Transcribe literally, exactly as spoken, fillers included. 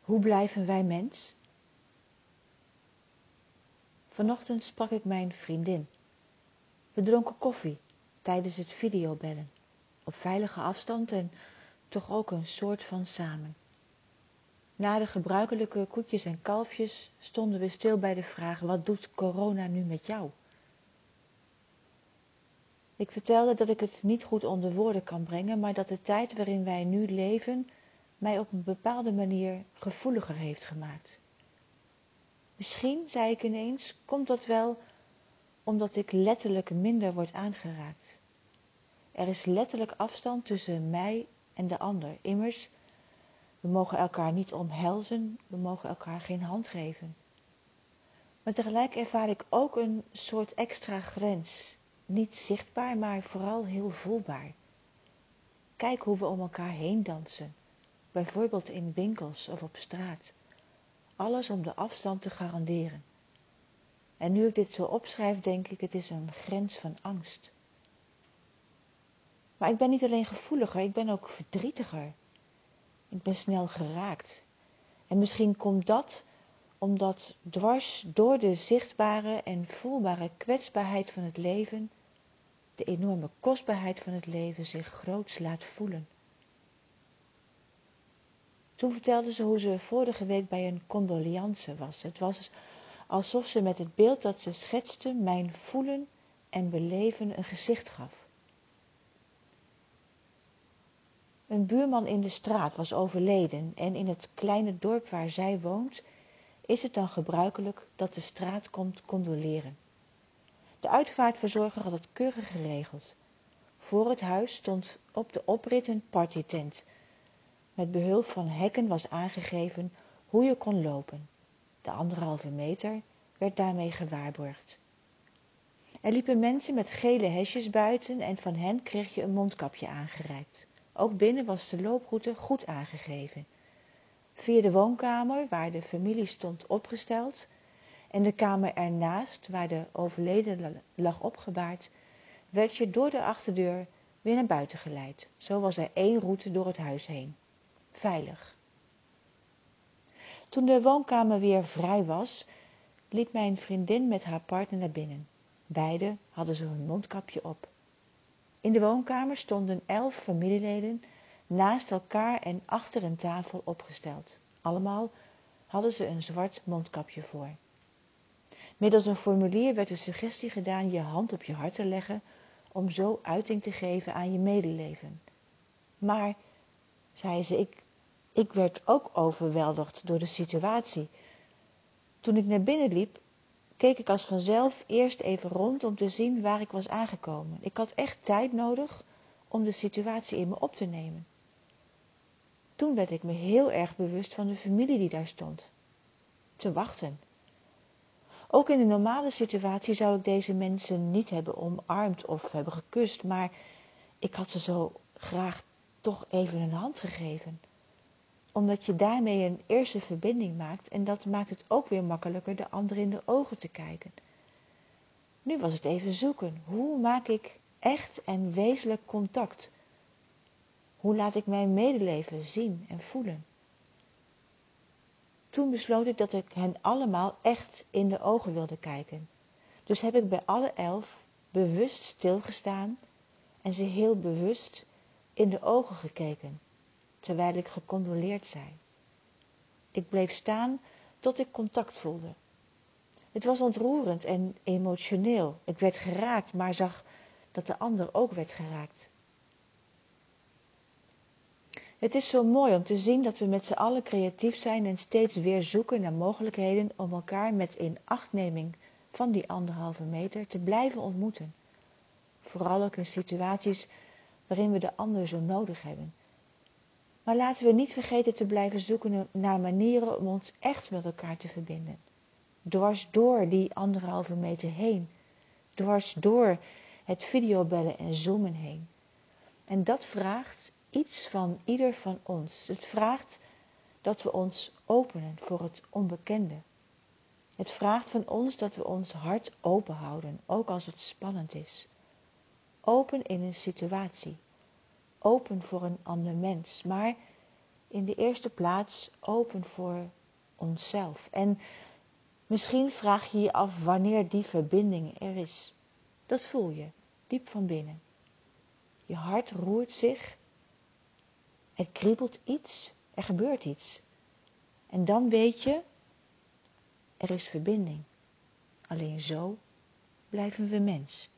Hoe blijven wij mens? Vanochtend sprak ik mijn vriendin. We dronken koffie tijdens het videobellen. Op veilige afstand en toch ook een soort van samen. Na de gebruikelijke koetjes en kalfjes stonden we stil bij de vraag: wat doet corona nu met jou? Ik vertelde dat ik het niet goed onder woorden kan brengen, maar dat de tijd waarin wij nu leven mij op een bepaalde manier gevoeliger heeft gemaakt. Misschien, zei ik ineens, komt dat wel omdat ik letterlijk minder word aangeraakt. Er is letterlijk afstand tussen mij en de ander. Immers, we mogen elkaar niet omhelzen, we mogen elkaar geen hand geven. Maar tegelijk ervaar ik ook een soort extra grens. Niet zichtbaar, maar vooral heel voelbaar. Kijk hoe we om elkaar heen dansen. Bijvoorbeeld in winkels of op straat. Alles om de afstand te garanderen. En nu ik dit zo opschrijf, denk ik, het is een grens van angst. Maar ik ben niet alleen gevoeliger, ik ben ook verdrietiger. Ik ben snel geraakt. En misschien komt dat omdat dwars door de zichtbare en voelbare kwetsbaarheid van het leven, de enorme kostbaarheid van het leven zich groots laat voelen. Toen vertelde ze hoe ze vorige week bij een condoleance was. Het was alsof ze met het beeld dat ze schetste mijn voelen en beleven een gezicht gaf. Een buurman in de straat was overleden en in het kleine dorp waar zij woont is het dan gebruikelijk dat de straat komt condoleren. De uitvaartverzorger had het keurig geregeld. Voor het huis stond op de oprit een partytent. Met behulp van hekken was aangegeven hoe je kon lopen. De anderhalve meter werd daarmee gewaarborgd. Er liepen mensen met gele hesjes buiten en van hen kreeg je een mondkapje aangereikt. Ook binnen was de looproute goed aangegeven. Via de woonkamer, waar de familie stond opgesteld, en de kamer ernaast, waar de overledene lag opgebaard, werd je door de achterdeur weer naar buiten geleid. Zo was er één route door het huis heen. Veilig. Toen de woonkamer weer vrij was, liep mijn vriendin met haar partner naar binnen. Beiden hadden ze hun mondkapje op. In de woonkamer stonden elf familieleden naast elkaar en achter een tafel opgesteld. Allemaal hadden ze een zwart mondkapje voor. Middels een formulier werd de suggestie gedaan je hand op je hart te leggen om zo uiting te geven aan je medeleven. Maar, zei ze, ik, ik werd ook overweldigd door de situatie. Toen ik naar binnen liep, keek ik als vanzelf eerst even rond om te zien waar ik was aangekomen. Ik had echt tijd nodig om de situatie in me op te nemen. Toen werd ik me heel erg bewust van de familie die daar stond. Te wachten. Ook in de normale situatie zou ik deze mensen niet hebben omarmd of hebben gekust, maar ik had ze zo graag toch even een hand gegeven. Omdat je daarmee een eerste verbinding maakt en dat maakt het ook weer makkelijker de ander in de ogen te kijken. Nu was het even zoeken. Hoe maak ik echt en wezenlijk contact? Hoe laat ik mijn medeleven zien en voelen? Toen besloot ik dat ik hen allemaal echt in de ogen wilde kijken. Dus heb ik bij alle elf bewust stilgestaan en ze heel bewust in de ogen gekeken, terwijl ik gecondoleerd zei. Ik bleef staan tot ik contact voelde. Het was ontroerend en emotioneel. Ik werd geraakt, maar zag dat de ander ook werd geraakt. Het is zo mooi om te zien dat we met z'n allen creatief zijn en steeds weer zoeken naar mogelijkheden om elkaar met inachtneming van die anderhalve meter te blijven ontmoeten. Vooral ook in situaties waarin we de ander zo nodig hebben. Maar laten we niet vergeten te blijven zoeken naar manieren om ons echt met elkaar te verbinden. Dwars door die anderhalve meter heen. Dwars door het videobellen en zoomen heen. En dat vraagt iets van ieder van ons. Het vraagt dat we ons openen voor het onbekende. Het vraagt van ons dat we ons hart open houden, ook als het spannend is. Open in een situatie. Open voor een ander mens. Maar in de eerste plaats open voor onszelf. En misschien vraag je je af wanneer die verbinding er is. Dat voel je, diep van binnen. Je hart roert zich. Er kriebelt iets. Er gebeurt iets. En dan weet je, er is verbinding. Alleen zo blijven we mens.